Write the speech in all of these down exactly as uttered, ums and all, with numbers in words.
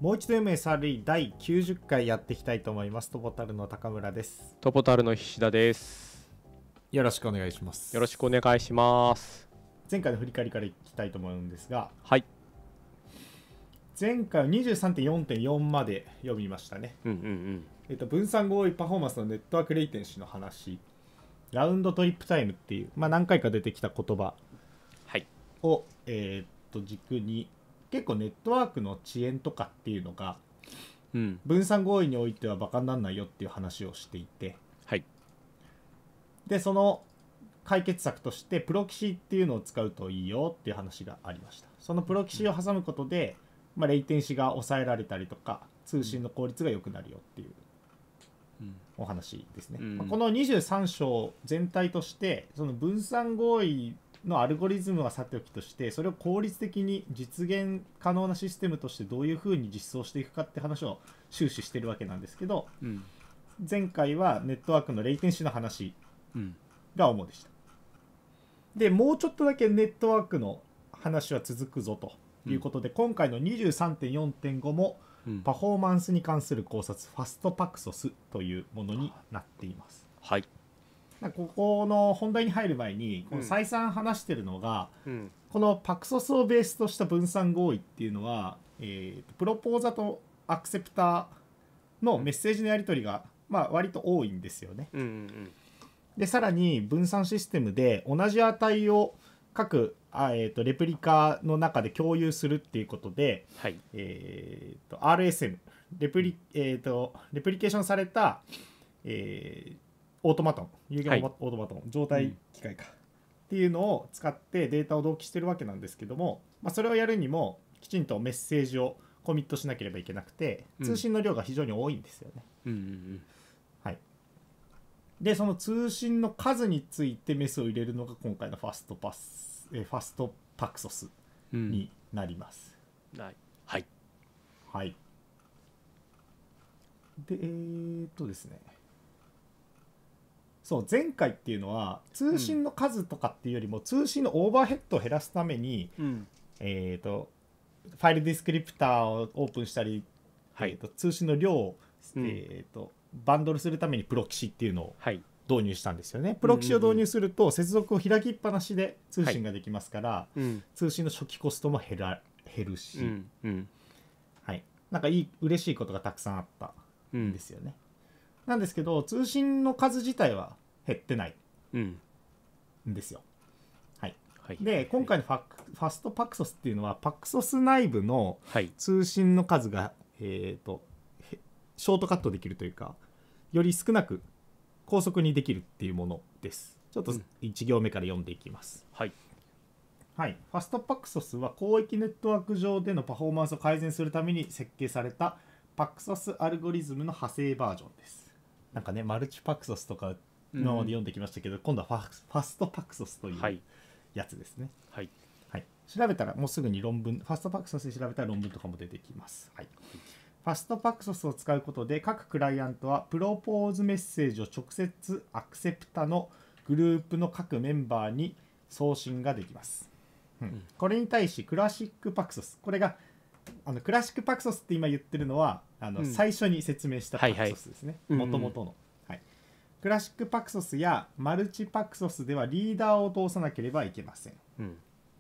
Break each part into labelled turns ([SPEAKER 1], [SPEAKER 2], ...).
[SPEAKER 1] もう一度 エムエスアールイー だいきゅうじゅっかいやっていきたいと思います。トポタルの高村です。
[SPEAKER 2] トポタルの菱田です。
[SPEAKER 1] よろしくお願いします。
[SPEAKER 2] よろしくお願いします。
[SPEAKER 1] 前回の振り返りからいきたいと思うんですが、
[SPEAKER 2] はい。
[SPEAKER 1] 前回は にじゅうさんてんよんてんよん まで読みましたね。
[SPEAKER 2] うんうんうん。
[SPEAKER 1] えっと、分散合意パフォーマンスのネットワークレイテンシーの話、ラウンドトリップタイムっていう、まあ、何回か出てきた言葉
[SPEAKER 2] はい
[SPEAKER 1] を、えーっと軸に結構ネットワークの遅延とかっていうのが
[SPEAKER 2] うん。
[SPEAKER 1] 分散合意においてはバカにならないよっていう話をしていて、
[SPEAKER 2] はい。
[SPEAKER 1] でその解決策としてプロキシっていうのを使うといいよっていう話がありました。そのプロキシを挟むことで、まあ、レイテンシが抑えられたりとか通信の効率が良くなるよっていうお話ですね。
[SPEAKER 2] うん
[SPEAKER 1] まあ、このにじゅうさん章全体としてその分散合意のアルゴリズムはさておきとして、それを効率的に実現可能なシステムとしてどういうふうに実装していくかって話を終始してるわけなんですけど、
[SPEAKER 2] うん。
[SPEAKER 1] 前回はネットワークのレイテンシの話
[SPEAKER 2] うん。
[SPEAKER 1] が主でした。でもうちょっとだけネットワークの話は続くぞということで、うん、今回の にじゅうさんてんよんてんご もパフォーマンスに関する考察、ファストパクソスというものになっています。
[SPEAKER 2] はい。
[SPEAKER 1] ここの本題に入る前にこの再三話してるのが、
[SPEAKER 2] うん、
[SPEAKER 1] このパクソスをベースとした分散合意っていうのは、えー、プロポーザとアクセプターのメッセージのやり取りが、まあ、割と多いんですよね。
[SPEAKER 2] うんうんうん
[SPEAKER 1] でさらに分散システムで同じ値を各あ、えー、とレプリカの中で共有するっていうことで、
[SPEAKER 2] はい
[SPEAKER 1] えー、と アールエスエム レプリ、えー、とレプリケーションされた、えー、オートマトン有限オートマトン、はい、状態機械か、うん、っていうのを使ってデータを同期してるわけなんですけども、まあ、それをやるにもきちんとメッセージをコミットしなければいけなくて、通信の量が非常に多いんですよね。
[SPEAKER 2] うんうんうん
[SPEAKER 1] はい。でその通信の数についてメスを入れるのが今回のファストパス、えファストパクソスになります。
[SPEAKER 2] うん、はいはい
[SPEAKER 1] はい。でえー、っとですねそう前回っていうのは通信の数とかっていうよりも、うん、通信のオーバーヘッドを減らすために、うん、えー、っとファイルディスクリプターをオープンしたり、はい、えー、っと通信の量を、うん、えー、っとバンドルするためにプロキシっていうのを導入したんですよね。はい、プロキシを導入すると接続を開きっぱなしで通信ができますから、はいうん、通信の初期コストも減ら減るし、うんうんはい、なんかいい嬉しいことがたくさんあったんですよね。うん、なんですけど通信の数自体は減ってないんですよ。うんはいはい、で今回のファ、ファストパクソスっていうのはパクソス内部の通信の数が、はいえーとショートカットできるというかより少なく高速にできるっていうものです。ちょっといち行目から読んでいきます。
[SPEAKER 2] はい、
[SPEAKER 1] はい、ファストパクソスは広域ネットワーク上でのパフォーマンスを改善するために設計されたパクソスアルゴリズムの派生バージョンです。なんかねマルチパクソスとか今まで読んできましたけど、うん、今度はファ、ファストパクソスというやつですね。
[SPEAKER 2] はい
[SPEAKER 1] はい、調べたらもうすぐに論文ファストパクソスで調べたら論文とかも出てきます。はいファストパクソスを使うことで各クライアントはプロポーズメッセージを直接アクセプタのグループの各メンバーに送信ができます。うん、これに対しクラシックパクソスこれがあのクラシックパクソスって今言ってるのはあの、うん、最初に説明したパクソスですね。もともとの、はい、クラシックパクソスやマルチパクソスではリーダーを通さなければいけません。うん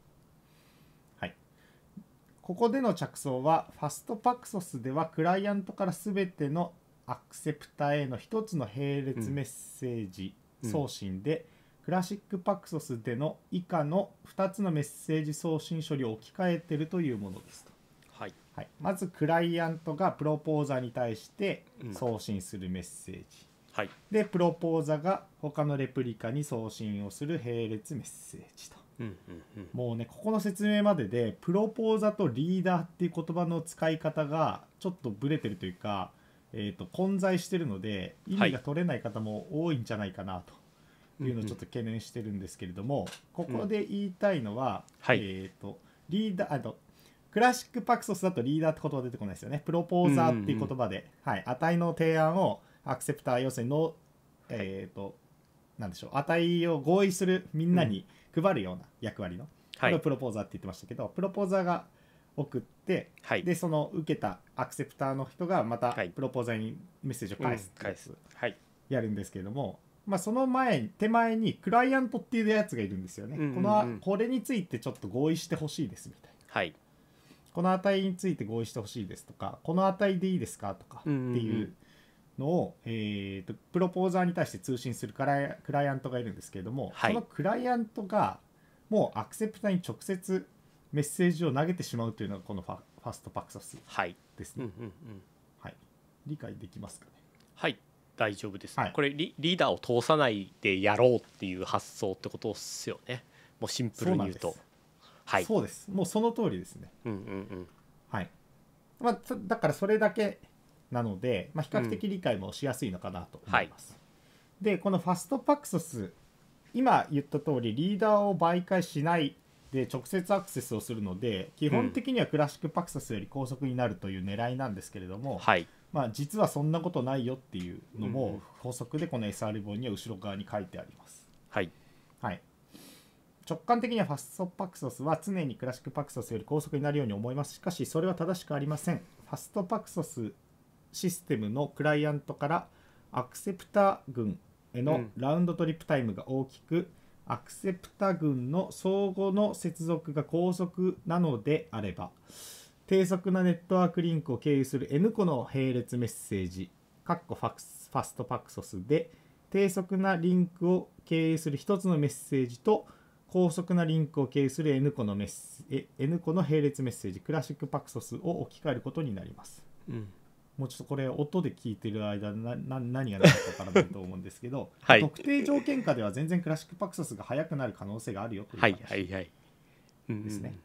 [SPEAKER 1] ここでの着想はファストパクソスではクライアントから全てのアクセプタへの一つの並列メッセージ送信で、うん、クラシックパクソスでの以下のふたつのメッセージ送信処理を置き換えているというものですと、はいはい、まずクライアントがプロポーザーに対して送信するメッセージ、うんはい、でプロポーザーが他のレプリカに送信をする並列メッセージとうんうんうん、もうねここの説明まででプロポーザとリーダーっていう言葉の使い方がちょっとブレてるというか、えーと混在してるので意味が取れない方も多いんじゃないかなというのをちょっと懸念してるんですけれども、うんうん、ここで言いたいのは、うんえーとリーダーあとクラシックパクソスだとリーダーって言葉出てこないですよね。プロポーザーっていう言葉で、うんうんうんはい、値の提案をアクセプター要するにの、えーとなんでしょう値を合意するみんなに、うん配るような役割の、はい、これをプロポーザーって言ってましたけどプロポーザーが送って、
[SPEAKER 2] はい、
[SPEAKER 1] でその受けたアクセプターの人がまた
[SPEAKER 2] はい
[SPEAKER 1] プロポーザーにメッセージを返すってやつ
[SPEAKER 2] 返す。はい。
[SPEAKER 1] やるんですけれども、まあ、その前手前にクライアントっていうやつがいるんですよね、
[SPEAKER 2] うんうんうん、
[SPEAKER 1] このこれについてちょっと合意してほしいですみたいな、
[SPEAKER 2] はい、
[SPEAKER 1] この値について合意してほしいですとか、この値でいいですかとかっていうのを、えー、とプロポーザーに対して通信するクライ、クライアントがいるんですけれども、
[SPEAKER 2] はい、
[SPEAKER 1] そのクライアントがもうアクセプターに直接メッセージを投げてしまうというのがこのファファストパクソスですね、
[SPEAKER 2] うんうんうん、
[SPEAKER 1] はい、理解できますかね。
[SPEAKER 2] はい、大丈夫です、
[SPEAKER 1] はい、
[SPEAKER 2] これ リ, リーダーを通さないでやろうっていう発想ってことですよね。もうシンプルに言うと。
[SPEAKER 1] そう
[SPEAKER 2] はい、
[SPEAKER 1] そうです、もうその通りですね。
[SPEAKER 2] うんうんうん、
[SPEAKER 1] はい、まあ、だからそれだけなので、まあ、比較的理解もしやすいのかなと思います、うん、はい、でこのファストパクソス、今言った通りリーダーを媒介しないで直接アクセスをするので、基本的にはクラシックパクソスより高速になるという狙いなんですけれども、
[SPEAKER 2] はい、
[SPEAKER 1] まあ、実はそんなことないよっていうのも法則でこの エスアール 本には後ろ側に書いてあります。
[SPEAKER 2] はい、
[SPEAKER 1] はい、直感的にはファストパクソスは常にクラシックパクソスより高速になるように思います。しかしそれは正しくありません。ファストパクソスシステムのクライアントからアクセプタ群へのラウンドトリップタイムが大きく、うん、アクセプタ群の相互の接続が高速なのであれば、低速なネットワークリンクを経由する N 個の並列メッセージファストパクソスで低速なリンクを経由するひとつのメッセージと高速なリンクを経由する N 個のメッセ N 個の並列メッセージクラシックパクソスを置き換えることになります、うん、もうちょっとこれ音で聞いてる間なな何が何か分からないと思うんですけど、はい、特定条件下では全然クラシックパクソスが速くなる可能性があるよという話ですね。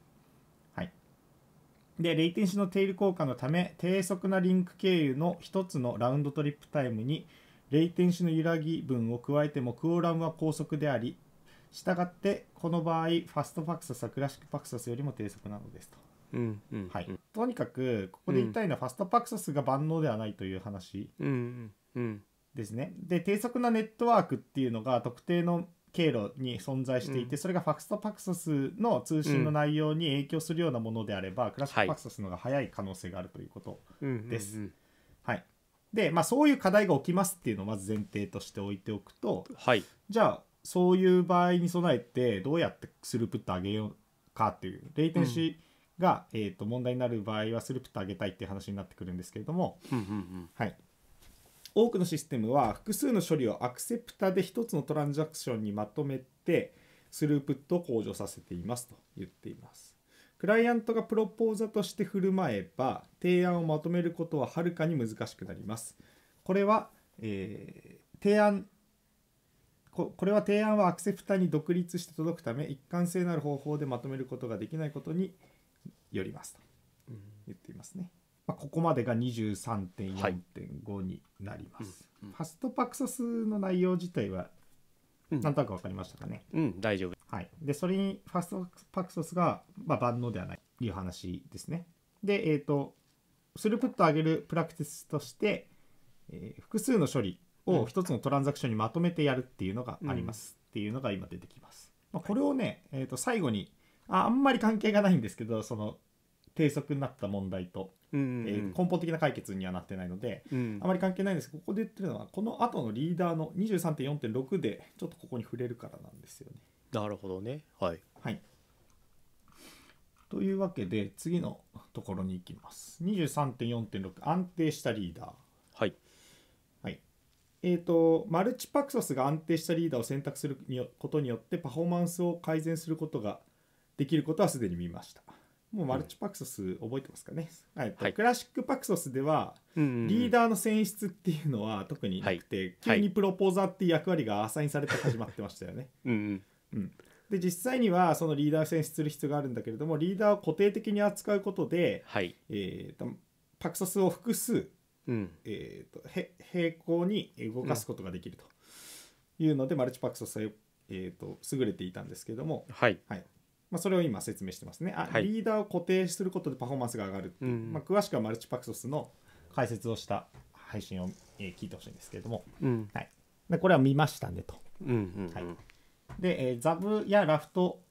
[SPEAKER 1] でレイテンシのテール効果のため低速なリンク経由のひとつのラウンドトリップタイムにレイテンシの揺らぎ分を加えてもクオーラムは高速であり、したがってこの場合ファストパクソスはクラシックパクソスよりも低速なのですと、うんうんはい、とにかくここで言いたいのは、うん、ファストパクソスが万能ではないという話ですね。で低速なネットワークっていうのが特定の経路に存在していて、うん、それがファストパクソスの通信の内容に影響するようなものであれば、うん、クラシックパクソスの方が早い可能性があるということです、はい、うんうんうんはい、で、まあ、そういう課題が起きますっていうのをまず前提として置いておくと、はい、じゃあそういう場合に備えてどうやってスループット上げようかっていうレイテンシが、うんえー、と問題になる場合はスループット上げたいっていう話になってくるんですけれども、うんうんうんはい、多くのシステムは複数の処理をアクセプタで一つのトランザクションにまとめてスループットを向上させていますと言っています。クライアントがプロポーザとして振る舞えば提案をまとめることははるかに難しくなります。これは、えー、提案これは提案はアクセプタに独立して届くため一貫性のある方法でまとめることができないことによりますと言っていますね。まあ、ここまでが にじゅうさんてんよんてんご になります、はいうんうん、ファストパクソスの内容自体は何となく分かりましたかね。
[SPEAKER 2] うん、うん、大丈夫、
[SPEAKER 1] はい、でそれにファストパクソスが、まあ、万能ではないという話ですね。で、えーと、スループットを上げるプラクティスとして、えー、複数の処理を一つのトランザクションにまとめてやるっていうのがあります、うん、っていうのが今出てきます、まあ、これをね、えーと最後に あ, あんまり関係がないんですけどその低速になった問題と、うんうんうんえー、根本的な解決にはなってないので、うん、あまり関係ないんですけどここで言ってるのはこの後のリーダーの にじゅうさんてんよんてんろく でちょっとここに触れるからなんですよね。
[SPEAKER 2] なるほどね。はい、
[SPEAKER 1] はい、というわけで次のところに行きます。 にじゅうさんてんよんてんろく 安定したリーダー。はいえーと、マルチパクソスが安定したリーダーを選択することによってパフォーマンスを改善することができることはすでに見ました。もうマルチパクソス覚えてますかね、うんはいはい、クラシックパクソスではリーダーの選出っていうのは特になくて、はい、急にプロポーザーっていう役割がアサインされて始まってましたよねうん、うん、で実際にはそのリーダーを選出する必要があるんだけれどもリーダーを固定的に扱うことで、はいえーと、パクソスを複数うんえー、とへ並行に動かすことができるというので、うん、マルチパクソスは、えー、と優れていたんですけども、はいはいまあ、それを今説明してますね。あ、はい、リーダーを固定することでパフォーマンスが上がるっていう、うんまあ、詳しくはマルチパクソスの解説をした配信を、えー、聞いてほしいんですけれども、うんはい、でこれは見ましたねと、うんうんうんはい、で、えー、ザブやラフト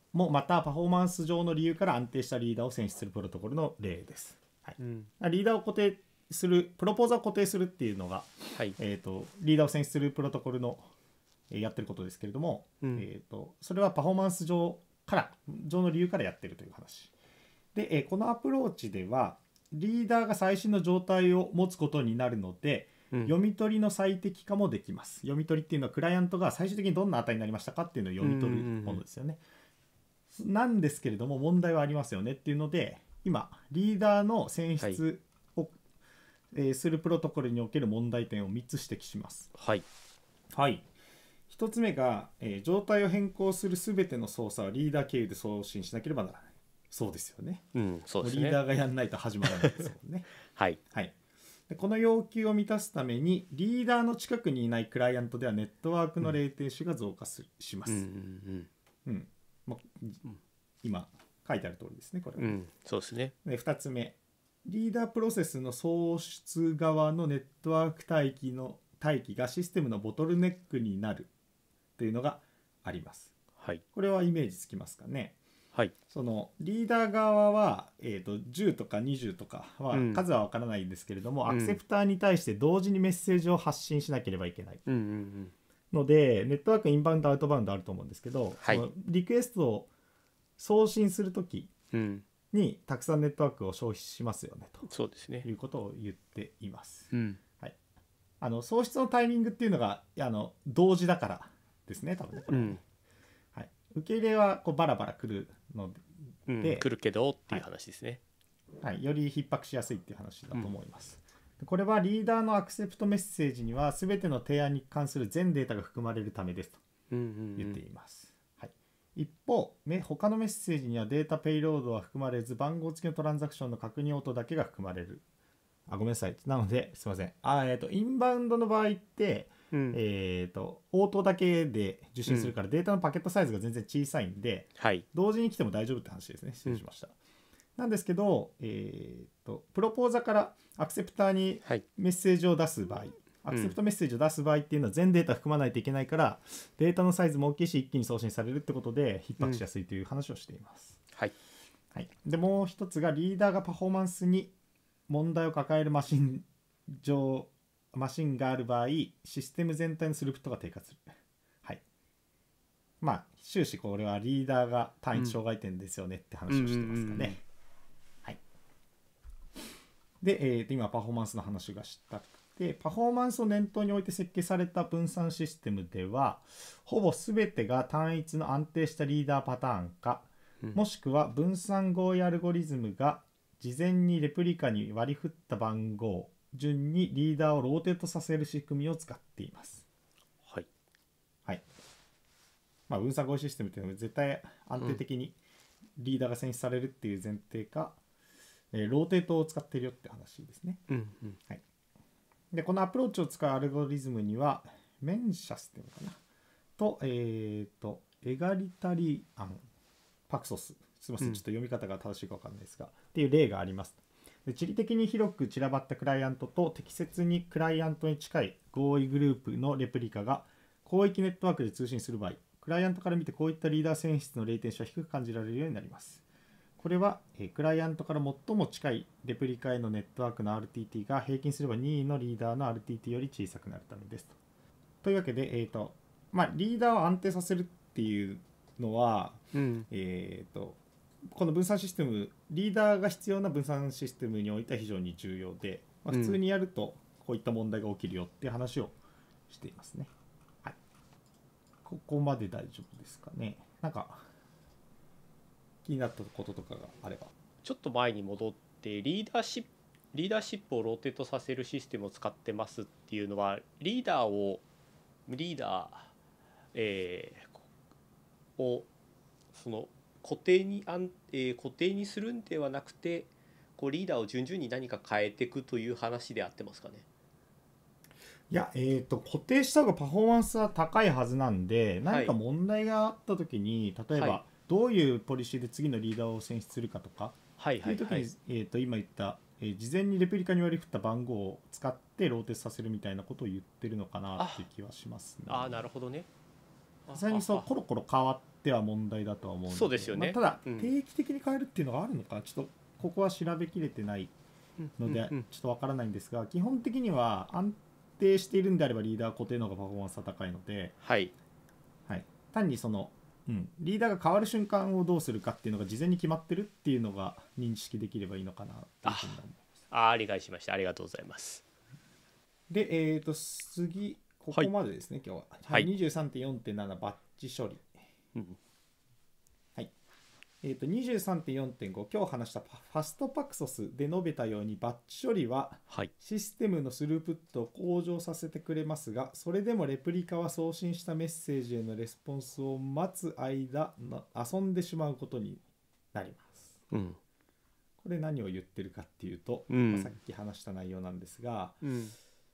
[SPEAKER 1] もまたパフォーマンス上の理由から安定したリーダーを選出するプロトコルの例です。はい、
[SPEAKER 2] うん、
[SPEAKER 1] リーダーを固定するプロポーザーを固定するっていうのが、
[SPEAKER 2] はい、
[SPEAKER 1] えー、とリーダーを選出するプロトコルのやってることですけれども、
[SPEAKER 2] うん、
[SPEAKER 1] えー、とそれはパフォーマンス上から上の理由からやってるという話で、えー、このアプローチではリーダーが最新の状態を持つことになるので、うん、読み取りの最適化もできます。読み取りっていうのはクライアントが最終的にどんな値になりましたかっていうのを読み取るものですよね、うんうんうん、なんですけれども問題はありますよねっていうので、今リーダーの選出を、はい、えー、するプロトコルにおける問題点をみっつ指摘します。
[SPEAKER 2] はい、
[SPEAKER 1] はい、ひとつめが、えー、状態を変更するすべての操作はリーダー経由で送信しなければならない。そうですよね。
[SPEAKER 2] うん、そうですね。
[SPEAKER 1] リーダーがやんないと始まらないですもんね。
[SPEAKER 2] はい、
[SPEAKER 1] はい、でこの要求を満たすためにリーダーの近くにいないクライアントではネットワークのレイテンシが増加する、うん、します。うんうんうんまうん、今書いてある通りですねこれは、
[SPEAKER 2] うん、そうですね。
[SPEAKER 1] でふたつめ、リーダープロセスの送出側のネットワーク待機の待機がシステムのボトルネックになるというのがあります。
[SPEAKER 2] はい、
[SPEAKER 1] これはイメージつきますかね。
[SPEAKER 2] はい、
[SPEAKER 1] そのリーダー側は、えー、とじゅうとかにじゅうとかは数は分からないんですけれども、うん、アクセプターに対して同時にメッセージを発信しなければいけないので、うんうんうん、ネットワークインバウンドアウトバウンドあると思うんですけど、はい、そのリクエストを送信するときにたくさんネットワークを消費しますよねと、
[SPEAKER 2] そうですね、
[SPEAKER 1] いうことを言っています、
[SPEAKER 2] うん
[SPEAKER 1] はい、あの送出のタイミングっていうのがあの同時だからですね多分ねこれ、うんはい、受け入れはこうバラバラ来るので
[SPEAKER 2] うん、来るけどっていう話ですね、
[SPEAKER 1] はいはい、より逼迫しやすいっていう話だと思います、うん、これはリーダーのアクセプトメッセージには全ての提案に関する全データが含まれるためですと言っています、うんうんうんはい、一方他のメッセージにはデータペイロードは含まれず番号付きのトランザクションの確認音だけが含まれる。あごめんなさいなのですいませんあ、えー、とインバウンドの場合ってうんえー、と応答だけで受信するからデータのパケットサイズが全然小さいんで、
[SPEAKER 2] はい、
[SPEAKER 1] 同時に来ても大丈夫って話ですね。失礼しました、うん、なんですけど、えー、とプロポーザからアクセプターにメッセージを出す場合、はい、アクセプトメッセージを出す場合っていうのは全データ含まないといけないからデータのサイズも大きいし一気に送信されるってことで逼迫しやすいという話をしています、
[SPEAKER 2] うんはい
[SPEAKER 1] はい、でもう一つがリーダーがパフォーマンスに問題を抱えるマシン上マシンがある場合システム全体のスループットが低下する。はい。まあ終始これはリーダーが単一障害点ですよねって話をしてますかね。はい。で、えー、今パフォーマンスの話がしたくてパフォーマンスを念頭に置いて設計された分散システムではほぼ全てが単一の安定したリーダーパターンか、うん、もしくは分散合意アルゴリズムが事前にレプリカに割り振った番号順にリーダーをローテートさせる仕組みを使っています。
[SPEAKER 2] はい。
[SPEAKER 1] はい。まあ、分散合意システムっていうのは絶対安定的にリーダーが選出されるっていう前提か、うんえー、ローテートを使っているよって話ですね。
[SPEAKER 2] うんうん
[SPEAKER 1] はい。で、このアプローチを使うアルゴリズムには、メンシャスっていうのかなと、えっ、ー、と、エガリタリアン、パクソス。すみません、ちょっと読み方が正しいか分かんないですが、うん、っていう例があります。で地理的に広く散らばったクライアントと適切にクライアントに近い合意グループのレプリカが広域ネットワークで通信する場合、クライアントから見てこういったリーダー選出のレイテンシは低く感じられるようになります。これはクライアントから最も近いレプリカへのネットワークの アールティーティー が平均すれば任意のリーダーの アールティーティー より小さくなるためですと。というわけで、えーとまあ、リーダーを安定させるっていうのは、うんえーとこの分散システムリーダーが必要な分散システムにおいては非常に重要で、まあ、普通にやるとこういった問題が起きるよっていう話をしていますね、はい、ここまで大丈夫ですかね。なんか気になったこととかがあれば。
[SPEAKER 2] ちょっと前に戻ってリーダーシップリーダーシップをローテートさせるシステムを使ってますっていうのはリーダーをリーダー、えー、をその固定にあん、えー、固定にするんではなくてこうリーダーを順々に何か変えていくという話であってますかね。
[SPEAKER 1] いや、えーと、固定した方がパフォーマンスは高いはずなんで、何か問題があった時に、はい、例えばどういうポリシーで次のリーダーを選出するかとか、はいはいはい、いう時に、えーと、今言った、えー、事前にレプリカに割り振った番号を使ってローテさせるみたいなことを言ってるのかなっていう気はしますね。
[SPEAKER 2] ああなるほどね。
[SPEAKER 1] 実際にそうコロコロ変わってっては問題だとは思うん
[SPEAKER 2] そうですよね、
[SPEAKER 1] まあ、ただ、
[SPEAKER 2] うん、
[SPEAKER 1] 定期的に変えるっていうのがあるのかちょっとここは調べきれてないのでちょっとわからないんですが、基本的には安定しているんであればリーダー固定の方がパフォーマンスは高いので、
[SPEAKER 2] はい
[SPEAKER 1] はい、単にその、うん、リーダーが変わる瞬間をどうするかっていうのが事前に決まってるっていうのが認識できればいいのかなというふうに思います。
[SPEAKER 2] ああ理解しました。ありがとうございます。
[SPEAKER 1] で、えー、と次ここまでですね、はい、今日は、
[SPEAKER 2] は
[SPEAKER 1] はいい、にじゅうさんてんよんてんなな バッジ処理、
[SPEAKER 2] うん
[SPEAKER 1] はいえー、と にじゅうさんてんよんてんご 今日話したファストパクソスで述べたようにバッジ処理はシステムのスループットを向上させてくれますが、それでもレプリカは送信したメッセージへのレスポンスを待つ間遊んでしまうことになります、
[SPEAKER 2] うん、
[SPEAKER 1] これ何を言ってるかっていうと、
[SPEAKER 2] うん
[SPEAKER 1] まあ、さっき話した内容なんですが、
[SPEAKER 2] うん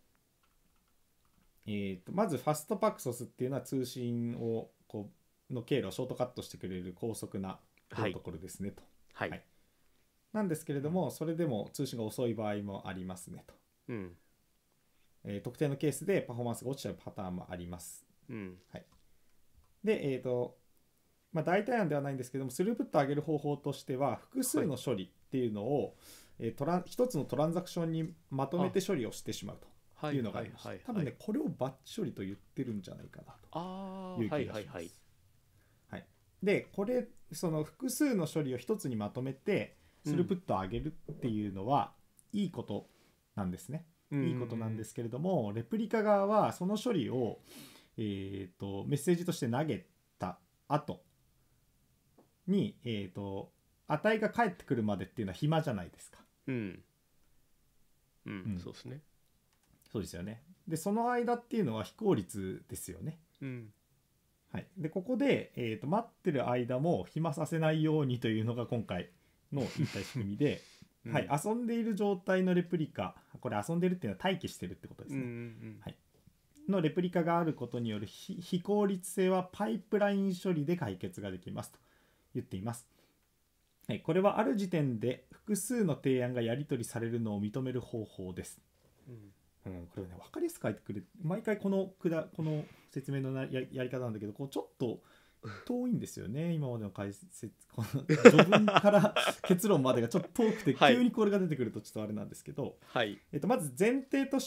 [SPEAKER 1] えー、とまずファストパクソスっていうのは通信をこうの経路をショートカットしてくれる高速なプロトコルですね、と、
[SPEAKER 2] はい
[SPEAKER 1] はい、なんですけれども、それでも通信が遅い場合もありますねと、
[SPEAKER 2] うん
[SPEAKER 1] えー、特定のケースでパフォーマンスが落ちちゃうパターンもあります、
[SPEAKER 2] うん
[SPEAKER 1] はい、で、えーとまあ、大体案ではないんですけども、スループットを上げる方法としては複数の処理っていうのを、はい、トラン一つのトランザクションにまとめて処理をしてしまうとっていうのがありました。多分ね、これをバッチ処理と言ってるんじゃないかなという気がします。はいはいはいはい、で、これその複数の処理を一つにまとめてスループットを上げるっていうのは、うん、いいことなんですね。いいことなんですけれども、レプリカ側はその処理を、えー、とメッセージとして投げた後に、えー、と値が返ってくるまでっていうのは暇じゃないですか。
[SPEAKER 2] うんうん、
[SPEAKER 1] うん、
[SPEAKER 2] そうですね。
[SPEAKER 1] そうですよね。でその間っていうのは非効率ですよね。
[SPEAKER 2] うん
[SPEAKER 1] はい、でここで、えー、と待ってる間も暇させないようにというのが今回の言いたい仕組みで、うんはい、遊んでいる状態のレプリカ、これ遊んでるっていうのは待機してるってことですね、うんうんうんはい、のレプリカがあることによる非、非効率性はパイプライン処理で解決ができますと言っています。はい、これはある時点で複数の提案がやり取りされるのを認める方法です。うんうん、これね分かりやすく書いてくれ、毎回このくだこの説明のな や, やり方なんだけど、こうちょっと遠いんですよね今までの解説、この序文から結論までがちょっと遠くて、急にこれが出てくるとちょっとあれなんですけど、
[SPEAKER 2] はい
[SPEAKER 1] えっと、まず前提として、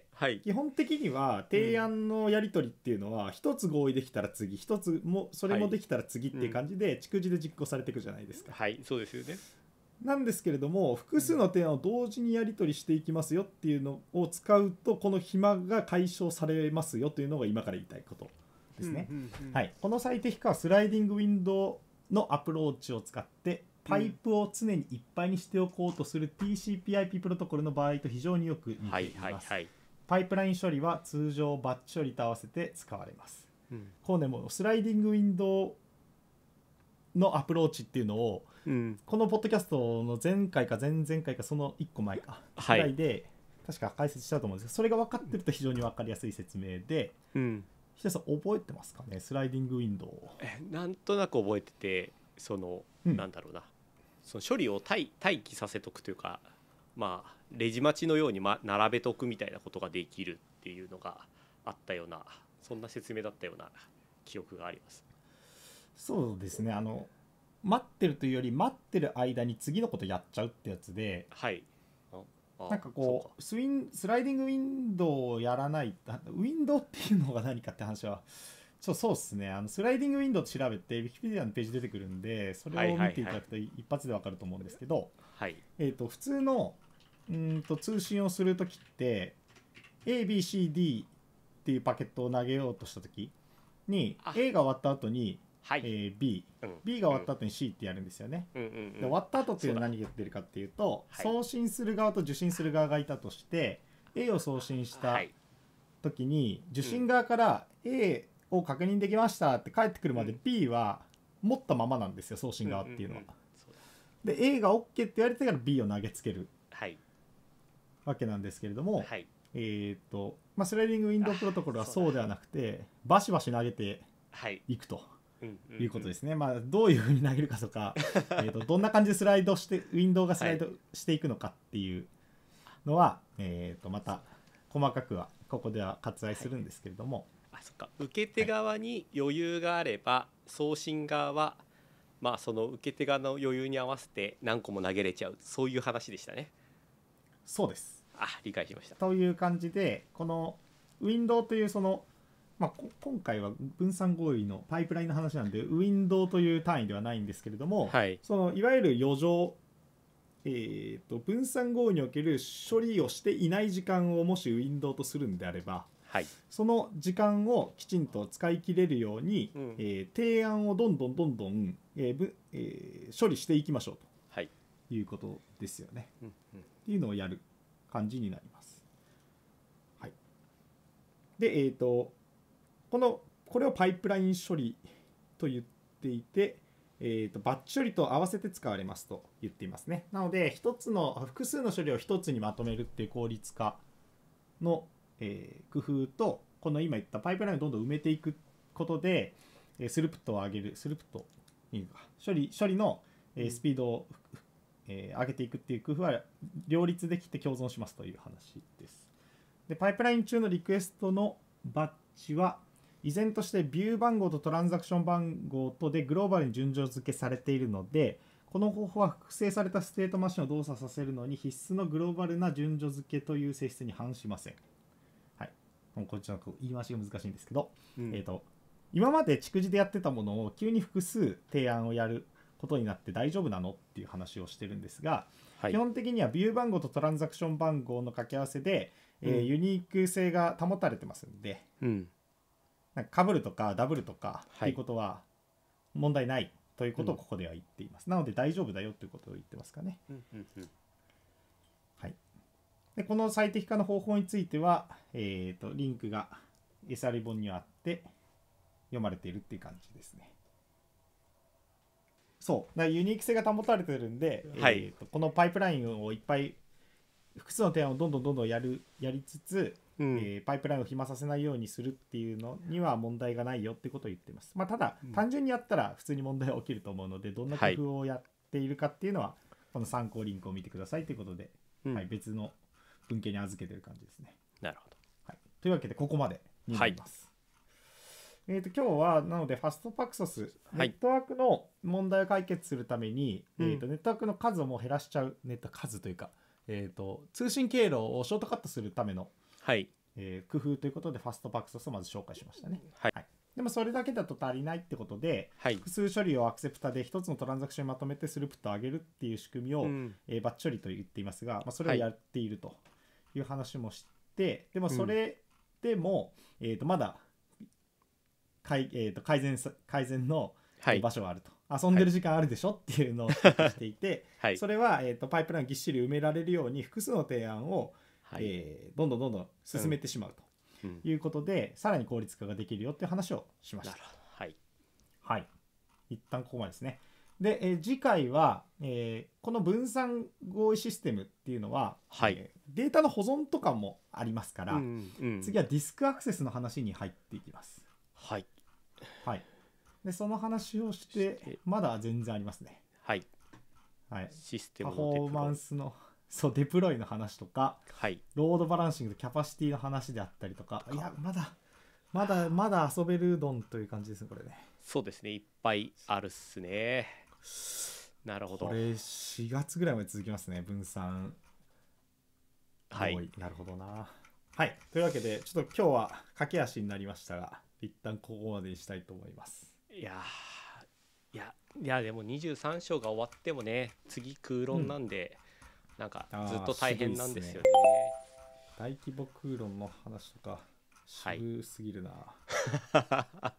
[SPEAKER 2] はい、
[SPEAKER 1] 基本的には提案のやり取りっていうのは一つ合意できたら次、一つもそれもできたら次っていう感じで逐次で実行されていくじゃないですか。
[SPEAKER 2] はい、そうですよね。
[SPEAKER 1] なんですけれども、複数の提案を同時にやり取りしていきますよっていうのを使うと、この暇が解消されますよというのが今から言いたいことですね、うんうんうんはい、この最適化はスライディングウィンドウのアプローチを使ってパイプを常にいっぱいにしておこうとする ティーシーピーアイピー プロトコルの場合と非常によく似ています、はいはいはい、パイプライン処理は通常バッチ処理と合わせて使われます、うん、こうね、もうスライディングウィンドウのアプローチっていうのを、うん、このポッドキャストの前回か前々回かそのいっこまえかくらいで確か解説したと思うんですけど、それが分かってると非常に分かりやすい説明で、うん、ひとさん覚えてますかね、スライディングウィンドウ。
[SPEAKER 2] えなんとなく覚えてて、その、うん、なんだろうな、その処理を 待, 待機させとくというか、まあレジ待ちのように、ま、並べとくみたいなことができるっていうのがあったような、そんな説明だったような記憶があります。
[SPEAKER 1] そうですね、あの待ってるというより待ってる間に次のことやっちゃうってやつで、
[SPEAKER 2] はい、
[SPEAKER 1] なんかこうスウィンスライディングウィンドウをやらない、ウィンドウっていうのが何かって話はちょそうですね、あのスライディングウィンドウと調べてウィキペディアのページ出てくるんで、それを見ていただくと一発で分かると思うんですけど、
[SPEAKER 2] はい、
[SPEAKER 1] えーと普通のうんと通信をするときって エービーシーディー っていうパケットを投げようとしたときに A が終わった後にはい、えー、B、うん、B が終わった後に C ってやるんですよね、うんうんうん、で終わった後っていうのは何言ってるかっていうと、送信する側と受信する側がいたとして A を送信した時に受信側から A を確認できましたって返ってくるまで B は持ったままなんですよ、送信側っていうのは、うんうんうん、で A が OK って言われてから B を投げつけるわけなんですけれども、はい、えーとまあ、スライディングウィンドウプロトコルはそうではなくてバシバシ投げていくと、はいいうことですね。まあ、どういう風に投げるかとかえとどんな感じでスライドしてウィンドウがスライドしていくのかっていうのは、はい、えとまた細かくはここでは割愛するんですけれども、
[SPEAKER 2] はあそっか、受け手側に余裕があれば、はい、送信側はまあその受け手側の余裕に合わせて何個も投げれちゃう、そういう話でしたね。
[SPEAKER 1] そうです。
[SPEAKER 2] あ、理解しました。
[SPEAKER 1] という感じで、このウィンドウというその、まあ、今回は分散合意のパイプラインの話なんでウィンドウという単位ではないんですけれども、
[SPEAKER 2] はい、
[SPEAKER 1] そのいわゆる余剰、えー、と分散合意における処理をしていない時間をもしウィンドウとするんであれば、
[SPEAKER 2] はい、
[SPEAKER 1] その時間をきちんと使い切れるように、うん、えー、提案をどんどんどんどん、えーえー、処理していきましょうと、はい、いうことですよね、うんうん、っていうのをやる感じになります。はい、で、えーと、このこれをパイプライン処理と言っていて、えーと、バッチ処理と合わせて使われますと言っていますね。なので一つの複数の処理を一つにまとめるっていう効率化の、えー、工夫と、この今言ったパイプラインをどんどん埋めていくことでスループットを上げる、スループットいいのか、処理処理のスピードを、えー、上げていくっていう工夫は両立できて共存しますという話です。で、パイプライン中のリクエストのバッチは依然としてビュー番号とトランザクション番号とでグローバルに順序付けされているので、この方法は複製されたステートマシンを動作させるのに必須のグローバルな順序付けという性質に反しません。はい、こちらの言い回しが難しいんですけど、うん、えーと、今まで逐次でやってたものを急に複数提案をやることになって大丈夫なのっていう話をしてるんですが、はい、基本的にはビュー番号とトランザクション番号の掛け合わせで、うん、えー、ユニーク性が保たれてますんで、うん、なんか被るとかダブルとかっていうことは問題ないということをここでは言っています、うん、なので大丈夫だよということを言ってますかね、うんうんうん、はい、でこの最適化の方法については、えーと、リンクが エスアール 本にはあって読まれているっていう感じですね。そうだからユニーク性が保たれてるんで、はい、えーと、このパイプラインをいっぱい複数の提案をどんどんどんどんやるやりつつ、うん、えー、パイプラインを暇させないようにするっていうのには問題がないよってことを言ってます。まあ、ただ、うん、単純にやったら普通に問題が起きると思うので、どんな工夫をやっているかっていうのは、はい、この参考リンクを見てくださいということで、うん、はい、別の文献に預けてる感じですね。
[SPEAKER 2] なるほど、
[SPEAKER 1] はい、というわけでここまでになります。はい、えー、と今日はなのでファストパクソス、ネットワークの問題を解決するために、はい、えー、とネットワークの数をもう減らしちゃう、ネット数というか、えー、と通信経路をショートカットするための、はい、えー、工夫ということでファストパクソスをまず紹介しましたね。はいはい、でもそれだけだと足りないってことで、はい、複数処理をアクセプタで一つのトランザクションにまとめてスループットを上げるっていう仕組みを、うん、えー、バッチ処理と言っていますが、まあ、それをやっているという話もして、でもそれでも、うん、えー、とまだ改、えー、と改善改善の場所があると、はい、遊んでる時間あるでしょっていうのをしていて、はい、それは、えー、とパイプラインをぎっしり埋められるように複数の提案を、はい、えー、どんどんどんどん進めてしまうということで、うん、さらに効率化ができるよっていう話をしました。はい、はい、一旦ここまでですね。で、えー、次回は、えー、この分散合意システムっていうのは、はい、えー、データの保存とかもありますから、うんうん、次はディスクアクセスの話に入っていきます。はい、はい、でその話をしてまだ全然ありますね。はい、はい、システムのパフォーマンスのそうデプロイの話とか、はい、ロードバランシングとキャパシティの話であったりとか、いやまだまだまだ遊べるドンという感じですね、これね。
[SPEAKER 2] そうですね、いっぱいあるっすね。なるほど。
[SPEAKER 1] これしがつぐらいまで続きますね、分散。はい、なるほどな。はい、というわけでちょっと今日は駆け足になりましたが、一旦ここまでにしたいと思います。
[SPEAKER 2] いやいやいやでもにじゅうさん章が終わってもね、次空論なんで、うん、なんかずっと大変なんですよね。
[SPEAKER 1] 大規模空論の話とか渋すぎるな、はい、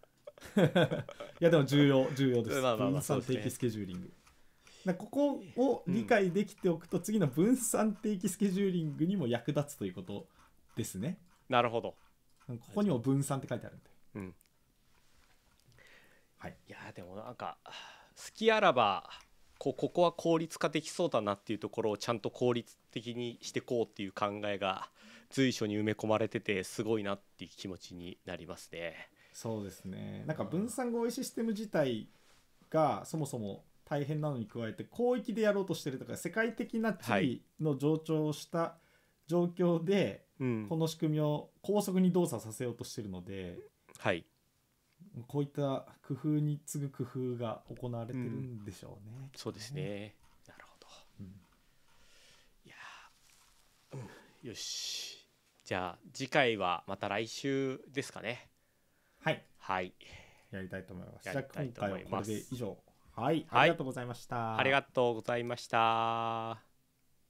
[SPEAKER 1] いやでも重要重要です。分散定期スケジューリング、だここを理解できておくと、うん、次の分散定期スケジューリングにも役立つということですね。
[SPEAKER 2] なるほど。
[SPEAKER 1] ここにも分散って書いてあるんで、うん、
[SPEAKER 2] はい、いやでもなんか好きあらばこ, ここは効率化できそうだなっていうところをちゃんと効率的にしていこうっていう考えが随所に埋め込まれてて、すごいなっていう気持ちになりますね。
[SPEAKER 1] そうですね、なんか分散合意システム自体がそもそも大変なのに加えて広域でやろうとしてるとか、世界的な地位の上長をした状況で、はい、この仕組みを高速に動作させようとしてるので、
[SPEAKER 2] はい
[SPEAKER 1] こういった工夫に次ぐ工夫が行われてるんでしょうね、
[SPEAKER 2] うん、そうですね、なるほど、
[SPEAKER 1] うん、
[SPEAKER 2] いや、うん、よし、じゃあ次回はまた来週ですかね。
[SPEAKER 1] はい
[SPEAKER 2] はい
[SPEAKER 1] やりたいと思います。
[SPEAKER 2] や
[SPEAKER 1] じゃあ今
[SPEAKER 2] りたいと思
[SPEAKER 1] 回はこれ
[SPEAKER 2] います。
[SPEAKER 1] で以上。はい、
[SPEAKER 2] はい、
[SPEAKER 1] ありがとうございました。
[SPEAKER 2] ありがとうございました。